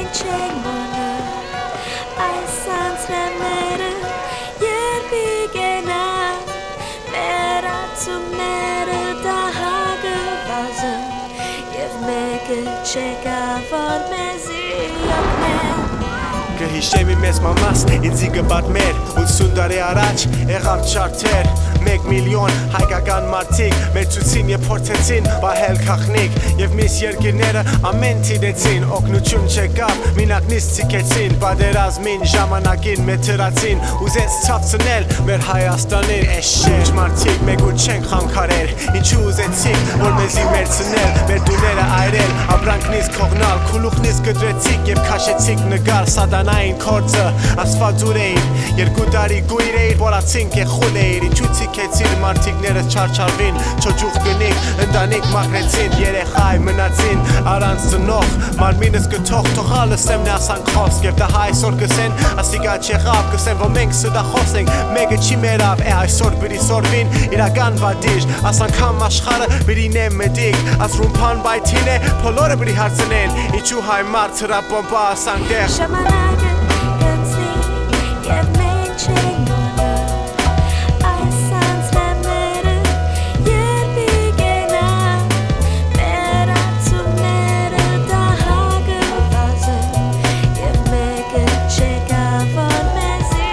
մենք չենք մոնը այս անցրեմները երբի գենա մեր ացումները դահագված են և մեկը չեկա որ մեզի օգնել Կհիշեմ իմ ես մամաս, ինձի կպատմեր 80 տարի առաջ եղավ չարթեր 1 միլիոն հայկական մարդիկ մեծուցին և փորձեցին պահել քաղնիկ և միս երկիրները ամեն թիրեցին օգնություն չեկավ, մինակ ցիկեցին պատերազմին ժամանակին մեթրացին ուզեց ցավցնել մեր Հայաստանին Էս շեջ մարդիկ մեգուր չենք խանգարել ինչու ուզեցիք որ մեզի մերցնել մեր դուները այրել ապրանքնից կողնալ քուլուխնից կդրեցիք և քաշեցիք նգար սատանային քորձը ասֆալտուր էին 2 տարի գույր էիր որացինք և խուլ էիր ինչու ցիկեցիր մարդիկներս չարչարվին չոջուխ գնիկ ընտանիք մաքրեցին երեխայ մնացին առանց ծնող մարմինս կթող թողալ լսեմ նասան խոսք և դա այսօր կսեն ասիկա չեղավ կսեն որ մենք սդախոս ենք մեկը չի մերավ այսօր բրի սորվին իրական վադիժ ասանքամ աշխարը բրին է մդիկ ասրումպան բայթին է փոլորը բրի հարցնեն ինչու հայ մարդ հրապոմպա ասանք դեղ Ժամանակը գնցի և մենք չենք մոնը այս անցրեմները երբի գենա մեր ացումները դահագված են և մեկը չեկա որ մեզի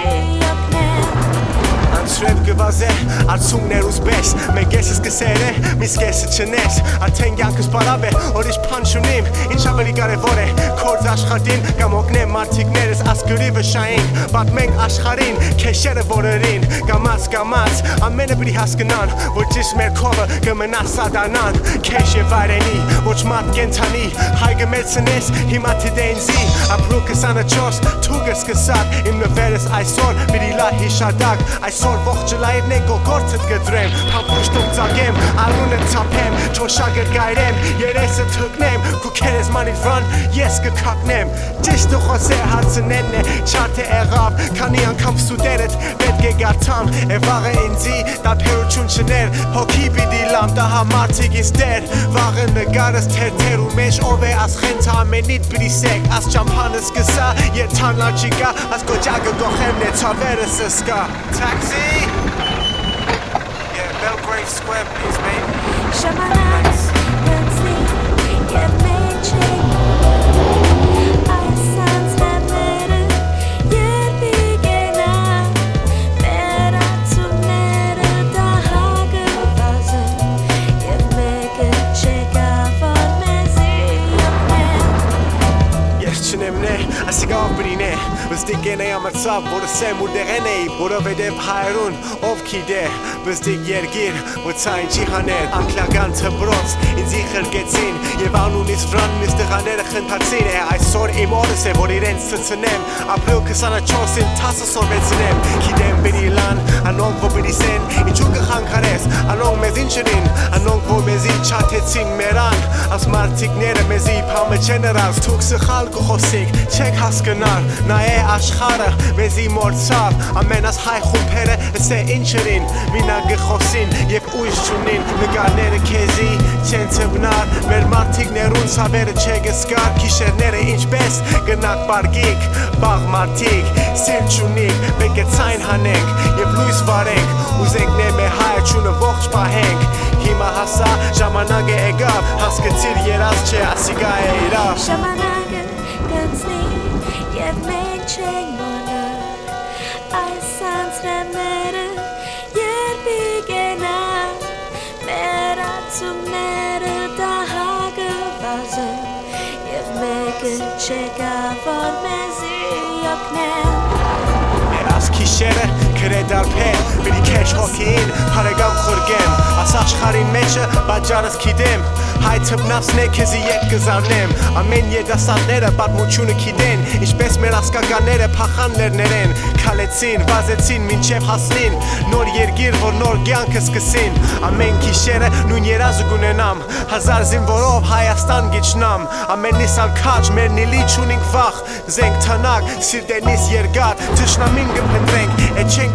օգնել Անցրև գվազե արցունքներ ուզբես մենք եսս կսեր է միս կեսը չնես արդեն կյանքս բարավ է օրիշ փան չունիմ ինչ ավելի կարևոր է քորձ աշխատին կամ օգնեմ մարդիկներս ասգրի վշային պատմենք աշխարհին քեշերը որերին կամաց ամենը բրի հասկնան որ ճիշտ մեր քովը կմնա սատանան քեշ եւ վայրենի ոչ մարդ կենթանի հայ կմերցնես հիմա թիդենզի ապրու 24 թուգս կսած իմ նվերս այսօր բրիլա հիշադակ այսօր ողջ լայվն է գողորցդ կդրեմ փամփուշտում ծագեմ արունը ցապեմ չոշակը գայրեմ երեսը թկնեմ քուքերես մանից վրան ես կքակնեմ ճիշտ խոսե հարցնենն է չարթե եղավ քանի անգամ սուտերդ պետք է գարտամ վաղը ինձի դափերություն չներ հոգի պիտի լամ դա համարցիկ ինձ դեր վաղը նգարս թերթեր ու մեջ ով է ասխենթ ամենիտ բրիսեք աս ճամփանս կսա երթան լաչիկա աս կոջակը գոխեմն է ցավերս սկա Taxi Yeah Belgrave Square please mate Ժամանակը գնցի և մենք չենք մոնը այս անցրեմները երբի գենա մեր ացումները դահագված են և մեկը չեկա որ մեզի օգնել Ես չնեմ նե ասիկավ բրին է Բստիկ են է ամրցավ որը սեմ ու դեղեն էի որովհետև հայրուն ով կիդե բստիկ երգիր որ ցայն չի հաներ անկլական թբրոց ինձի խրկեցին և անունից վրան միս տղաները խնդացին այսօր իմ օրս է որ իրենց ծծնեմ ապրիլ 24-ին տասը սորվեցնեմ կիդեմ բրի լան անոնք որ բրիսեն ինչու կխանգարես անոնք մեզ ինչրին անոնք որ մեզի չաթեցին մերան աս մարդիկները մեզի պամը չեն ռազ թուք սխալ կխոսիկ չեք հասկնար նա է աշխարը մեզի մորցավ ամենաս հայ խումբերը սե ինչրին մինակ գխոսին և ուժ չունին նգարները քեզի չեն ծբնար մեր մարդիկներուն ցավերը չեգսկար քիշերները ինչպես գնակ բարգիկ բաղ մարդիկ սեր չունիկ պետք է ցայն հանենք և լույս վարենք ուզենք նե մեր հայությունը ողջ պահենք հիմա հասա ժամանակը եկավ հասկացիր երազ չէ ասիկա է իրավ Ժամանակը գնցի և մենք չենք մոնը այս անցրեմները երբի գենա մեր ացումները դահագված են և մեկը չեկա որ մեզի օգնել Այս քիշերը կրեդարփեն բրի քեշ հոգին հարեգամ խրգեմ աս աշխարհին մեջը բաջարս կիդեմ հայ թբնասն է քեզի ետ կզարնեմ ամեն երդասատները պատմությունը կիդեն ինչպես մեր ասկականները փախան լերներեն քալեցին վազեցին մինչև հասնին նոր երգիր որ նոր կյանք սկսին ամեն քիշերը նույն երազը կունենամ հազար զինվորով Հայաստան գիչնամ ամենիս ալքաջ մեր նիլի չունենք վախ զենք թանակ սիրտենիս երգատ թշնամին կփնտրենք չենք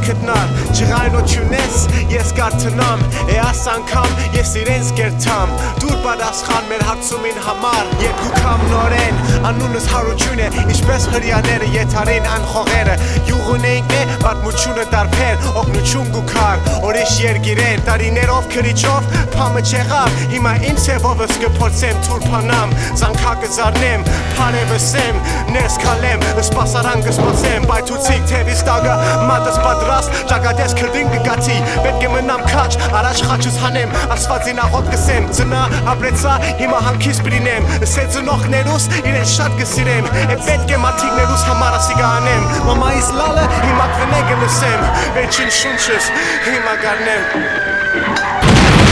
գտնել Ջղային օչյունես ես գարթնամ Էաս անգամ ես իրենց գերթամ Դուր պատասխան մեր հարցումին համար Երկուքամ նորեն Անունս հարություն է Ինչպես հրյաները եթարին անխողերը Յուղուն էինք է պատմությունը դարբեր Օգնություն գուքար Օրիշ երգիրեն Տարիներով քրիչով Պամը չեղավ Հիմա իմ սևովս կփորձեմ թուրպանամ Զանքա կզարնեմ Պարևսեմ Ներս կալեմ Սպասարան կսպասեմ Բայթուցիկ թևիս տագը Մատս պատրաստ Ճակատես քրդին կգացի Պետք է մնամ քաչ Առաջ խաչս հանեմ Ասվածին աղոտ կսեմ Ծնա ապրեցա Հիմա հանքիս պրինեմ Սե ծնողներուս իրեն շատ կսիրեմ Է պետք է մաթիկներուս համար ասի գանեմ Մամայիս լալը հիմա կվնեգը լսեմ Վերջին շունչս հիմա գարնեմ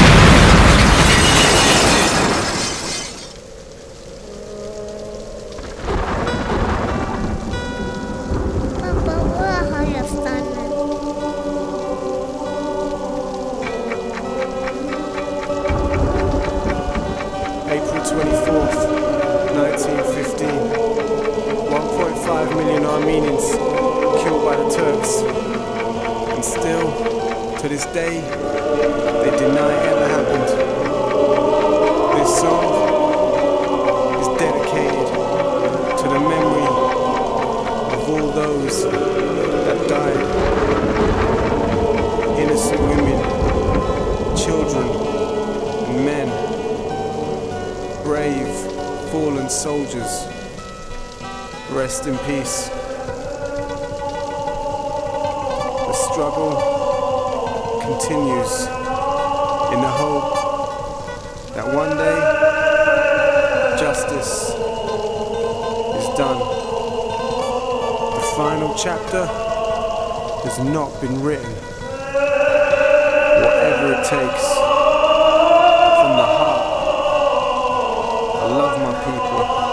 April 24th, 1915 1.5 million Armenians killed by the Turks And still, to this day, they deny it ever happened This song is dedicated to the memory of all those that died Innocent women, children and men Brave, fallen soldiers, rest in peace. The struggle continues in the hope that one day justice is done. The final chapter has not been written. Whatever it takes, from the heart. I love my people.